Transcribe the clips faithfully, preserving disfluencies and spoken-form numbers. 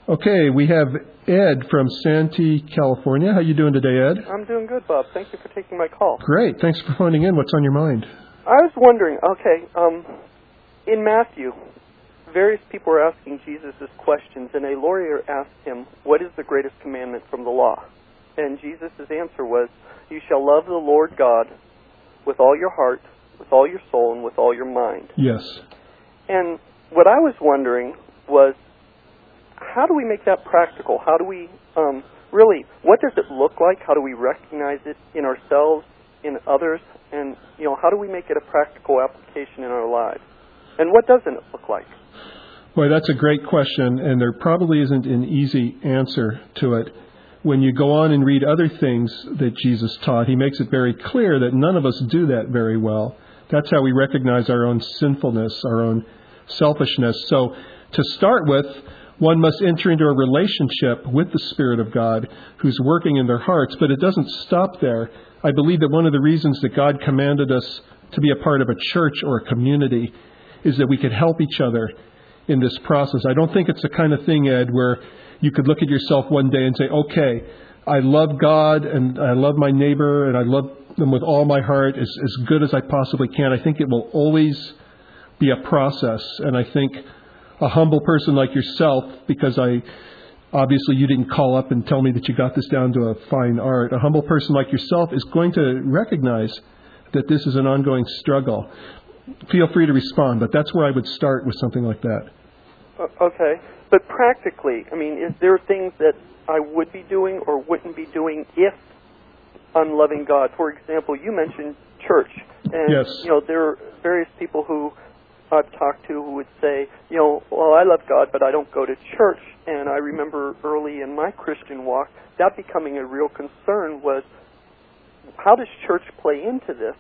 Okay, we have Ed from Santee, California. How you doing today, Ed? I'm doing good, Bob. Thank you for taking my call. Great. Thanks for phoning in. What's on your mind? I was wondering, okay, um, in Matthew, various people were asking Jesus questions, and a lawyer asked him, what is the greatest commandment from the law? And Jesus' answer was, you shall love the Lord God with all your heart, with all your soul, and with all your mind. Yes. And what I was wondering was, how do we make that practical? How do we, um, really, what does it look like? How do we recognize it in ourselves, in others? And, you know, how do we make it a practical application in our lives? And what doesn't it look like? Boy, that's a great question, and there probably isn't an easy answer to it. When you go on and read other things that Jesus taught, he makes it very clear that none of us do that very well. That's how we recognize our own sinfulness, our own selfishness. So to start with, one must enter into a relationship with the Spirit of God who's working in their hearts, but it doesn't stop there. I believe that one of the reasons that God commanded us to be a part of a church or a community is that we could help each other in this process. I don't think it's the kind of thing, Ed, where you could look at yourself one day and say, okay, I love God and I love my neighbor and I love them with all my heart as, as good as I possibly can. I think it will always be a process. And I think a humble person like yourself, because I obviously you didn't call up and tell me that you got this down to a fine art, a humble person like yourself is going to recognize that this is an ongoing struggle. Feel free to respond, but that's where I would start with something like that. Okay. But practically, I mean, is there things that I would be doing or wouldn't be doing if I'm loving God? For example, you mentioned church. And, yes. you know, there are various people who I've talked to who would say, you know, well, I love God, but I don't go to church. And I remember early in my Christian walk, that becoming a real concern was, how does church play into this?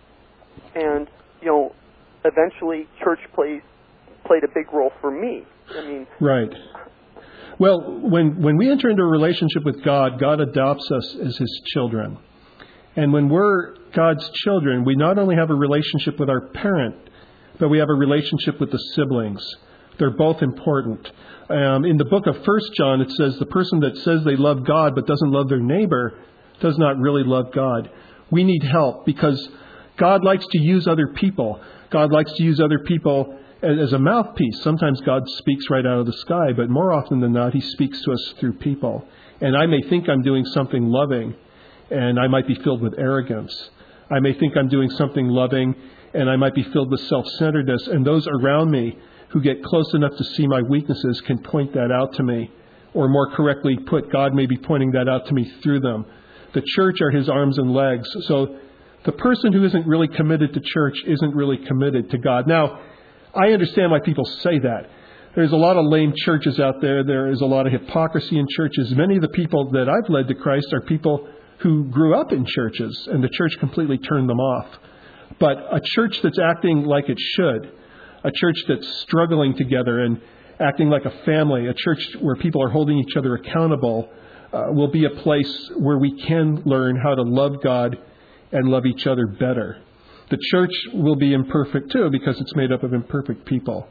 And, you know, eventually church plays played a big role for me. I mean, right. Well, when when we enter into a relationship with God, God adopts us as His children. And when we're God's children, we not only have a relationship with our parent, but we have a relationship with the siblings. They're both important. Um, in the book of First John, it says the person that says they love God but doesn't love their neighbor does not really love God. We need help because God likes to use other people. God likes to use other people as a mouthpiece. Sometimes God speaks right out of the sky, but more often than not, He speaks to us through people. And I may think I'm doing something loving, and I might be filled with arrogance. I may think I'm doing something loving, and I might be filled with self-centeredness. And those around me who get close enough to see my weaknesses can point that out to me. Or more correctly put, God may be pointing that out to me through them. The church are His arms and legs. So the person who isn't really committed to church isn't really committed to God. Now, I understand why people say that. There's a lot of lame churches out there. There is a lot of hypocrisy in churches. Many of the people that I've led to Christ are people who grew up in churches, and the church completely turned them off. But a church that's acting like it should, a church that's struggling together and acting like a family, a church where people are holding each other accountable, uh, will be a place where we can learn how to love God and love each other better. The church will be imperfect too because it's made up of imperfect people.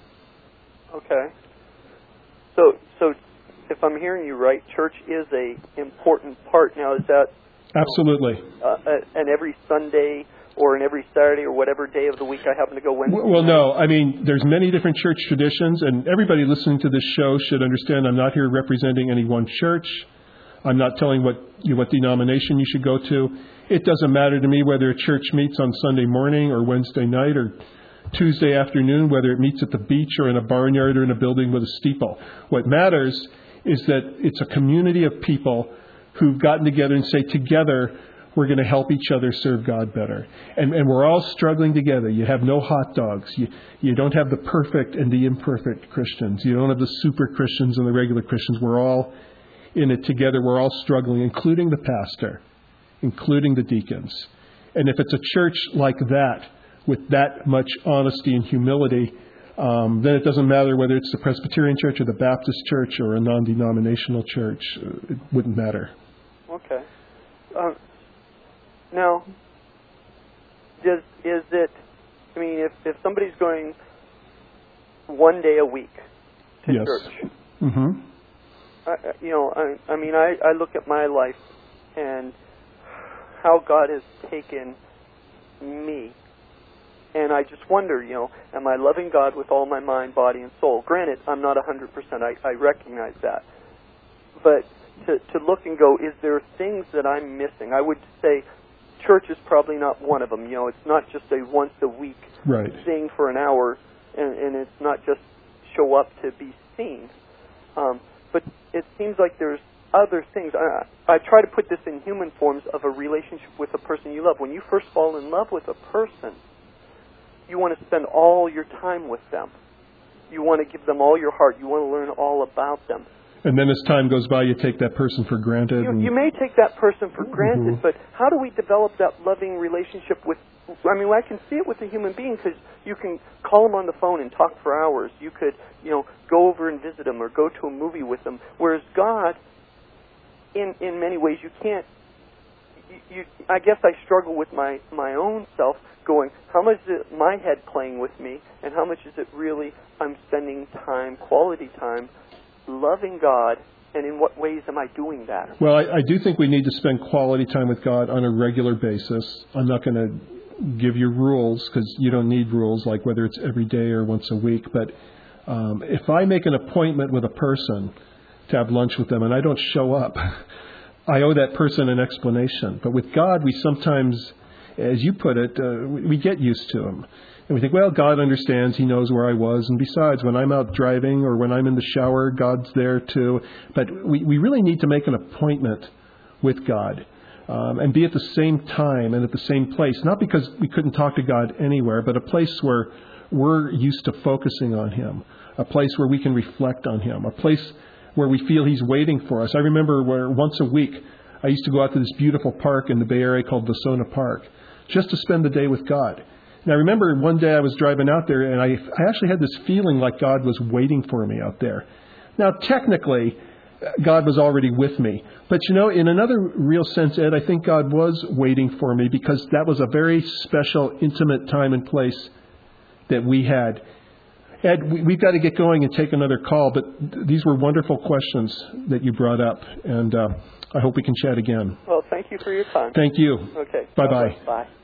Okay. So, so if I'm hearing you right, church is a important part. Now, is that absolutely? Uh, and every Sunday or in every Saturday or whatever day of the week I happen to go Wednesday? Well, no. I mean, there's many different church traditions, and everybody listening to this show should understand I'm not here representing any one church. I'm not telling what you what denomination you should go to. It doesn't matter to me whether a church meets on Sunday morning or Wednesday night or Tuesday afternoon, whether it meets at the beach or in a barnyard or in a building with a steeple. What matters is that it's a community of people who've gotten together and say, together, we're going to help each other serve God better. And, and we're all struggling together. You have no hot dogs. You, you don't have the perfect and the imperfect Christians. You don't have the super Christians and the regular Christians. We're all in it together. We're all struggling, including the pastor, including the deacons. And if it's a church like that, with that much honesty and humility, um, then it doesn't matter whether it's the Presbyterian church or the Baptist church or a non-denominational church. It wouldn't matter. Okay. Uh, now, does, is it, I mean, if, if somebody's going one day a week to yes. church, mm-hmm. I, you know, I, I mean, I, I look at my life and how God has taken me, and I just wonder, you know, am I loving God with all my mind, body, and soul? Granted, I'm not one hundred percent. I, I recognize that. But to, to look and go, is there things that I'm missing? I would say church is probably not one of them. You know, it's not just a once-a-week right. thing for an hour, and, and it's not just show up to be seen. Um, but it seems like there's other things. I, I try to put this in human forms of a relationship with a person you love. When you first fall in love with a person, you want to spend all your time with them. You want to give them all your heart. You want to learn all about them. And then as time goes by, you take that person for granted. You, and... you may take that person for granted, mm-hmm. but how do we develop that loving relationship with, I mean, I can see it with a human being because you can call them on the phone and talk for hours. You could, you know, go over and visit them or go to a movie with them. Whereas God, in, in many ways, you can't, you, you, I guess I struggle with my, my own self going, how much is it my head playing with me and how much is it really I'm spending time, quality time, loving God, and in what ways am I doing that? Well, I, I do think we need to spend quality time with God on a regular basis. I'm not going to give you rules because you don't need rules like whether it's every day or once a week. But um, if I make an appointment with a person to have lunch with them and I don't show up, I owe that person an explanation. But with God, we sometimes, as you put it, uh, we, we get used to him. And we think, well, God understands. He knows where I was. And besides, when I'm out driving or when I'm in the shower, God's there too. But we, we really need to make an appointment with God um, and be at the same time and at the same place. Not because we couldn't talk to God anywhere, but a place where we're used to focusing on Him. A place where we can reflect on Him. A place where we feel He's waiting for us. I remember where once a week I used to go out to this beautiful park in the Bay Area called Vasona Park just to spend the day with God. And I remember one day I was driving out there and I, I actually had this feeling like God was waiting for me out there. Now, technically, God was already with me. But, you know, in another real sense, Ed, I think God was waiting for me because that was a very special, intimate time and place that we had. Ed, we, we've got to get going and take another call, but th- these were wonderful questions that you brought up, and uh, I hope we can chat again. Well, thank you for your time. Thank you. Okay. Bye-bye. Bye.